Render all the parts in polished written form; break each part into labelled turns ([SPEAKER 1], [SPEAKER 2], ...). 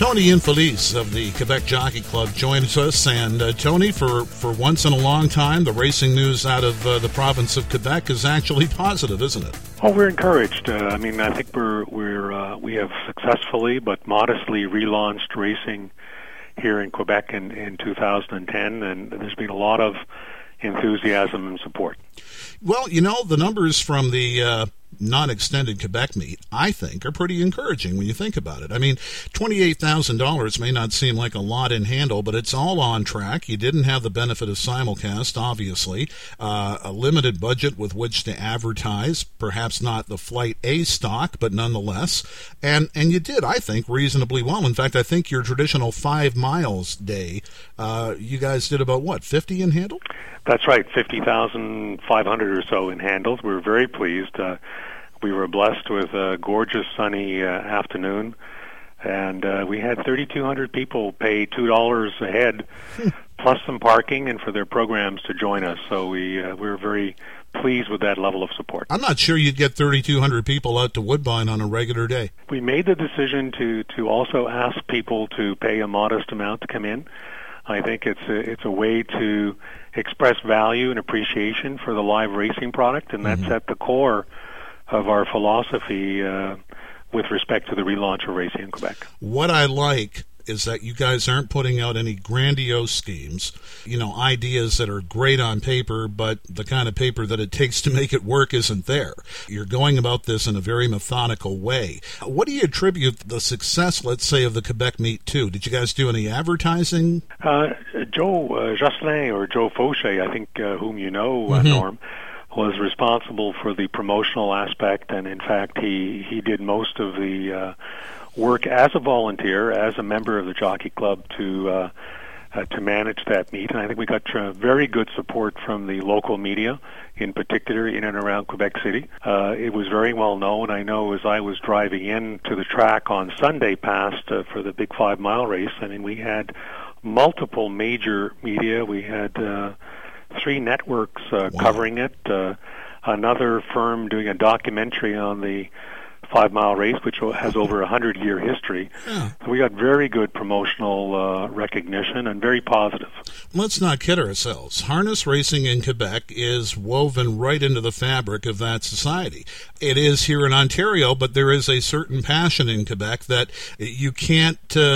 [SPEAKER 1] Tony Infelice of the Quebec Jockey Club joins us. And Tony, for once in a long time, the racing news out of the province of Quebec is actually positive, isn't it?
[SPEAKER 2] Oh, we're encouraged. I think we have successfully but modestly relaunched racing here in Quebec in 2010, and there's been a lot of enthusiasm and support.
[SPEAKER 1] Well, the numbers from the non-extended Quebec meet, I think, are pretty encouraging when you think about it. I mean, $28,000 may not seem like a lot in handle, but it's all on track. You didn't have the benefit of simulcast, obviously. A limited budget with which to advertise, perhaps not the Flight A stock, but nonetheless. And you did, I think, reasonably well. In fact, I think your traditional 5 miles day, you guys did about, 50 in handle?
[SPEAKER 2] That's right, 50,500 or so in handles. We were very pleased. We were blessed with a gorgeous sunny afternoon, and we had 3,200 people pay $2 a head, plus some parking, and for their programs to join us. So we were very pleased with that level of support.
[SPEAKER 1] I'm not sure you'd get 3,200 people out to Woodbine on a regular day.
[SPEAKER 2] We made the decision to also ask people to pay a modest amount to come in. I think it's a way to express value and appreciation for the live racing product, and that's at the core of our philosophy with respect to the relaunch of racing in Quebec.
[SPEAKER 1] What I like is that you guys aren't putting out any grandiose schemes, ideas that are great on paper, but the kind of paper that it takes to make it work isn't there. You're going about this in a very methodical way. What do you attribute the success, let's say, of the Quebec meet to? Did you guys do any advertising?
[SPEAKER 2] Joe Jocelyn, or Joe Fauché, I think, whom you know, Norm, was responsible for the promotional aspect, and in fact he did most of the work as a volunteer, as a member of the Jockey Club to manage that meet. And I think we got very good support from the local media, in particular in and around Quebec City. It was very well known. I know as I was driving in to the track on Sunday past for the big 5 mile race, we had multiple major media. We had 3 networks covering it, another firm doing a documentary on the 5 mile race, which has over 100-year history. Yeah. So we got very good promotional recognition and very positive.
[SPEAKER 1] Let's not kid ourselves. Harness racing in Quebec is woven right into the fabric of that society. It is here in Ontario, but there is a certain passion in Quebec that you can't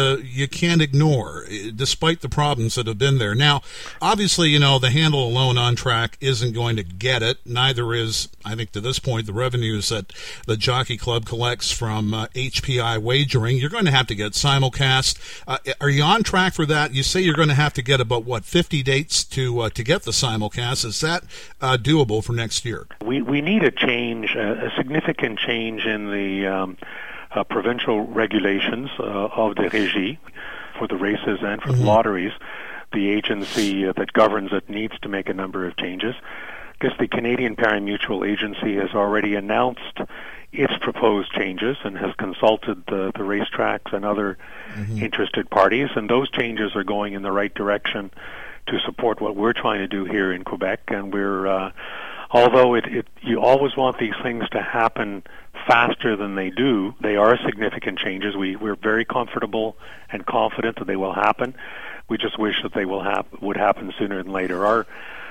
[SPEAKER 1] ignore, despite the problems that have been there. Now, obviously, the handle alone on track isn't going to get it. Neither is, I think, to this point, the revenues that the Jockey Club collects from HPI wagering. You're going to have to get simulcast. Are you on track for that? You say you're going to have to get about 50 dates to get the simulcast. Is that doable for next year?
[SPEAKER 2] We need a change, a significant change in the provincial regulations of the Régie for the races and for the lotteries. The agency that governs it needs to make a number of changes. I guess the Canadian Pari-Mutuel Agency has already announced its proposed changes and has consulted the racetracks and other interested parties, and those changes are going in the right direction to support what we're trying to do here in Quebec. And we're, although you always want these things to happen faster than they do, they are significant changes. We're very comfortable and confident that they will happen. We just wish that they would happen sooner than later.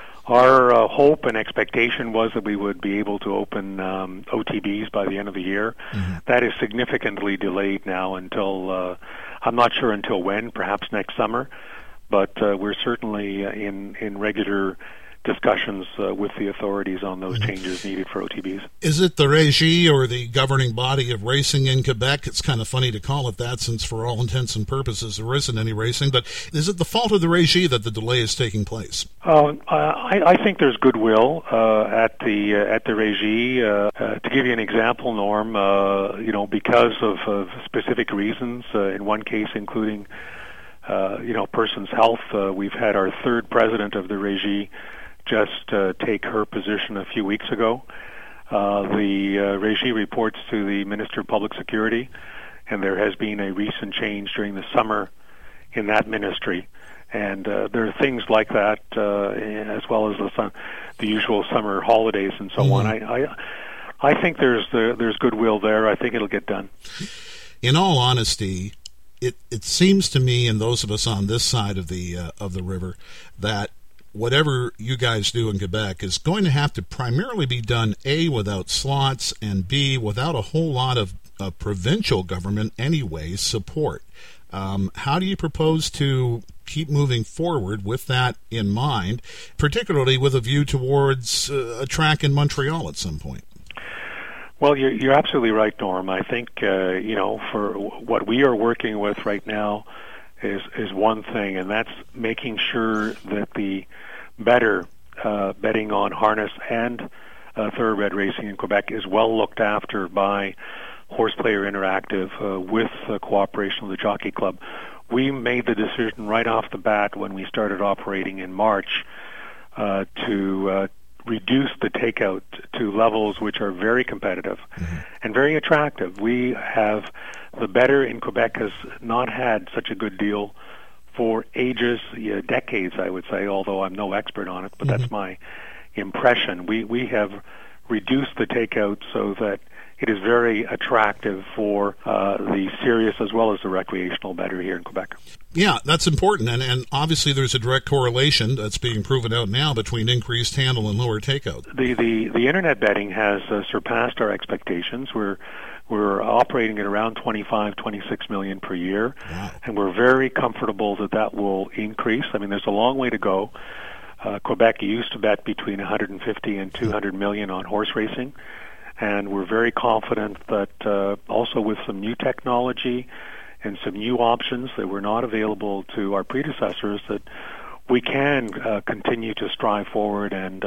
[SPEAKER 2] Our hope and expectation was that we would be able to open OTBs by the end of the year. That is significantly delayed now until, I'm not sure until when, perhaps next summer, but we're certainly in regular discussions with the authorities on those changes needed for OTBs.
[SPEAKER 1] Is it the Régie, or the governing body of racing in Quebec? It's kind of funny to call it that, since for all intents and purposes there isn't any racing, but is it the fault of the Régie that the delay is taking place?
[SPEAKER 2] I think there's goodwill at the Régie. To give you an example, Norm, because of specific reasons, in one case including person's health, we've had our third president of the Régie just take her position a few weeks ago. The Régie reports to the Minister of Public Security, and there has been a recent change during the summer in that ministry. And there are things like that, as well as the usual summer holidays and so on. I think there's goodwill there. I think it'll get done.
[SPEAKER 1] In all honesty, it seems to me, and those of us on this side of the river, that whatever you guys do in Quebec is going to have to primarily be done, A, without slots, and B, without a whole lot of provincial government anyway support. How do you propose to keep moving forward with that in mind, particularly with a view towards a track in Montreal at some point?
[SPEAKER 2] Well, you're absolutely right, Norm. I think, for what we are working with right now is one thing, and that's making sure that the better betting on harness and thoroughbred racing in Quebec is well looked after by Horseplayer Interactive with the cooperation of the Jockey Club. We made the decision right off the bat when we started operating in March to reduce the takeout to levels which are very competitive and very attractive. We have, the bettor in Quebec has not had such a good deal for ages, decades, I would say, although I'm no expert on it, but that's my impression. We have reduced the takeout so that it is very attractive for the serious as well as the recreational bettor here in Quebec.
[SPEAKER 1] Yeah, that's important, and obviously there's a direct correlation that's being proven out now between increased handle and lower takeout.
[SPEAKER 2] The internet betting has surpassed our expectations. We're operating at around 26 million per year,
[SPEAKER 1] wow.
[SPEAKER 2] And we're very comfortable that will increase. I mean, there's a long way to go. Quebec used to bet between 150 and 200 million on horse racing, and we're very confident that also with some new technology and some new options that were not available to our predecessors, that we can continue to strive forward and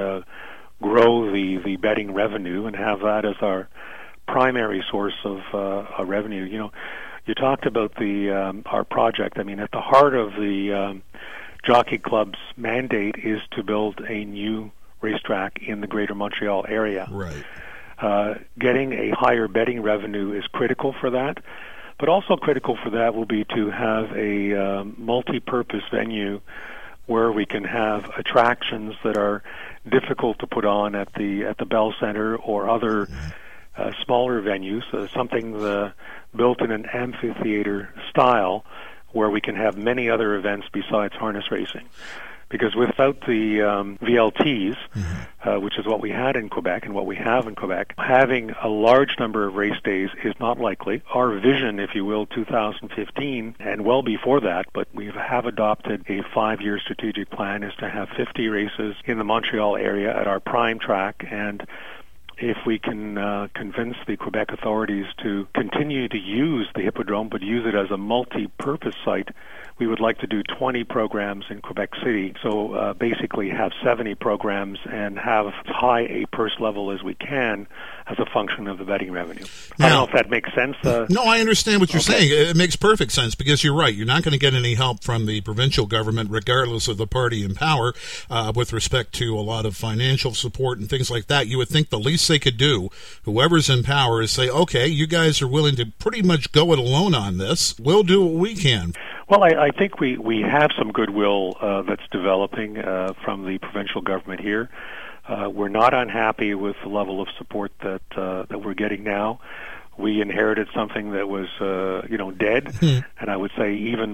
[SPEAKER 2] grow the betting revenue and have that as our primary source of revenue. You talked about our project. I mean, at the heart of the Jockey Club's mandate is to build a new racetrack in the Greater Montreal area.
[SPEAKER 1] Right.
[SPEAKER 2] Getting a higher betting revenue is critical for that, but also critical for that will be to have a multi-purpose venue where we can have attractions that are difficult to put on at the Bell Center or other smaller venues, something built in an amphitheater style where we can have many other events besides harness racing. Because without the VLTs, which is what we had in Quebec and what we have in Quebec, having a large number of race days is not likely. Our vision, if you will, 2015, and well before that, but we have adopted a 5-year strategic plan, is to have 50 races in the Montreal area at our prime track. And if we can convince the Quebec authorities to continue to use the Hippodrome, but use it as a multi-purpose site, we would like to do 20 programs in Quebec City. So basically have 70 programs and have as high a purse level as we can as a function of the betting revenue. Now, I don't know if that makes sense.
[SPEAKER 1] No, I understand what you're saying. It makes perfect sense because you're right. You're not going to get any help from the provincial government, regardless of the party in power, with respect to a lot of financial support and things like that. You would think the least they could do, whoever's in power, is say, okay, you guys are willing to pretty much go it alone on this. We'll do what we can.
[SPEAKER 2] Well, I think we have some goodwill that's developing from the provincial government here. We're not unhappy with the level of support that we're getting now. We inherited something that was dead, and I would say even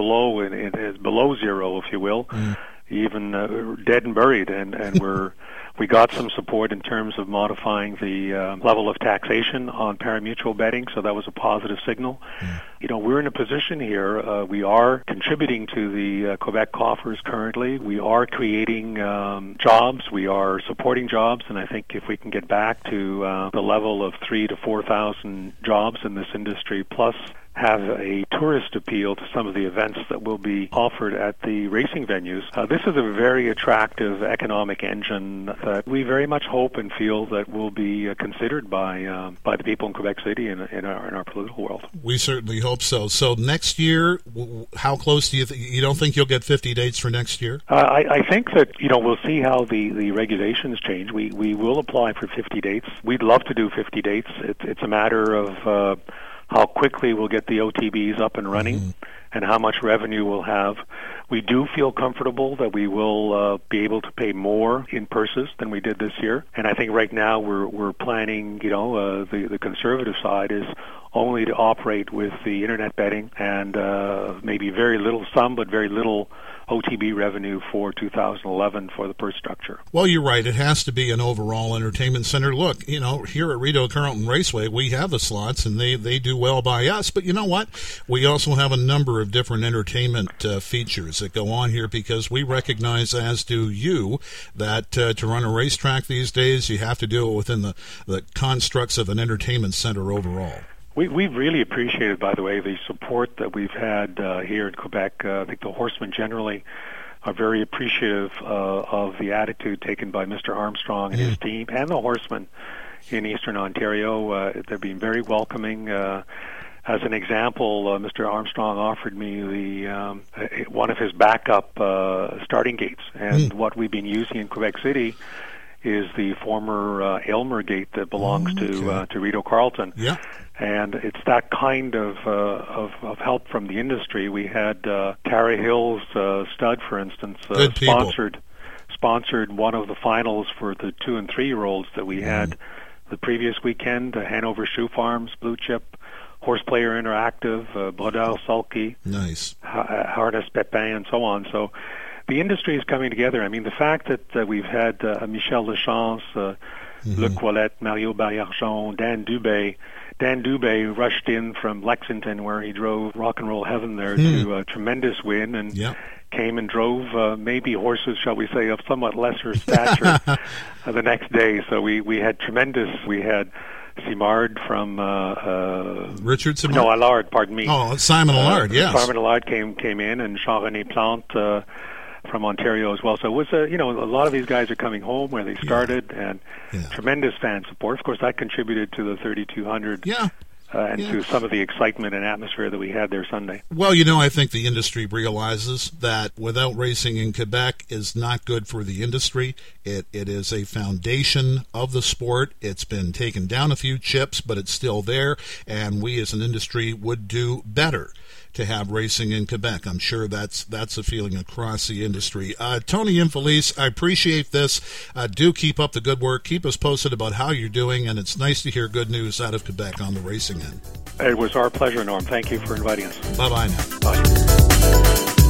[SPEAKER 2] below zero, if you will, even dead and buried, and we got some support in terms of modifying the level of taxation on pari-mutuel betting, so that was a positive signal. We're in a position here, we are contributing to the Quebec coffers currently. We are creating jobs, we are supporting jobs, and I think if we can get back to the level of 3,000 to 4,000 jobs in this industry, plus have a tourist appeal to some of the events that will be offered at the racing venues. This is a very attractive economic engine that we very much hope and feel that will be considered by the people in Quebec City and in our political world.
[SPEAKER 1] We certainly hope so. So next year, how close do you don't think you'll get 50 dates for next year?
[SPEAKER 2] I think that we'll see how the regulations change. We will apply for 50 dates. We'd love to do 50 dates. It's a matter of how quickly we'll get the OTBs up and running and how much revenue we'll have. We do feel comfortable that we will be able to pay more in purses than we did this year. And I think right now we're planning, the conservative side is only to operate with the internet betting and maybe very little OTB revenue for 2011 for the purse structure.
[SPEAKER 1] Well, you're right. It has to be an overall entertainment center. Look, here at Rideau Carleton Raceway, we have the slots, and they do well by us. But you know what? We also have a number of different entertainment features that go on here because we recognize, as do you, that to run a racetrack these days, you have to do it within the constructs of an entertainment center overall.
[SPEAKER 2] We've really appreciated, by the way, the support that we've had here in Quebec. I think the horsemen generally are very appreciative of the attitude taken by Mr. Armstrong and his team, and the horsemen in Eastern Ontario. They've been very welcoming. As an example, Mr. Armstrong offered me one of his backup starting gates, and what we've been using in Quebec City is the former Aylmer gate that belongs to Rideau Carleton.
[SPEAKER 1] Yeah.
[SPEAKER 2] And it's that kind of help from the industry. We had Tara Hill's stud, for instance, sponsored one of the finals for the 2 and 3-year-olds that we had the previous weekend. Hanover Shoe Farms, Blue Chip, Horse Player Interactive, Brodeur Sulky,
[SPEAKER 1] nice,
[SPEAKER 2] Harness Pepin, and so on. So the industry is coming together. I mean, the fact that we've had Michel Lechance, Luc Ouellette, Mario Barriarjon, Dan Dubé. Dan Dubé rushed in from Lexington, where he drove Rock and Roll Heaven there to a tremendous win, and came and drove maybe horses, shall we say, of somewhat lesser stature the next day. So we had tremendous. We had Simard from
[SPEAKER 1] Richard Simard.
[SPEAKER 2] No, Allard. Pardon me.
[SPEAKER 1] Oh, Simon Allard. Yes.
[SPEAKER 2] Simon Allard came in, and Jean-René Plante from Ontario as well. So it was a lot of these guys are coming home where they started, and tremendous fan support. Of course, that contributed to the 3,200. And to some of the excitement and atmosphere that we had there Sunday.
[SPEAKER 1] Well, I think the industry realizes that without racing in Quebec is not good for the industry. It is a foundation of the sport. It's been taken down a few chips, but it's still there, and we as an industry would do better to have racing in Quebec. I'm sure that's a feeling across the industry. Tony Infelice, I appreciate this. Do keep up the good work. Keep us posted about how you're doing, and it's nice to hear good news out of Quebec on the racing end.
[SPEAKER 2] It was our pleasure, Norm. Thank you for inviting us.
[SPEAKER 1] Bye-bye now.
[SPEAKER 2] Bye.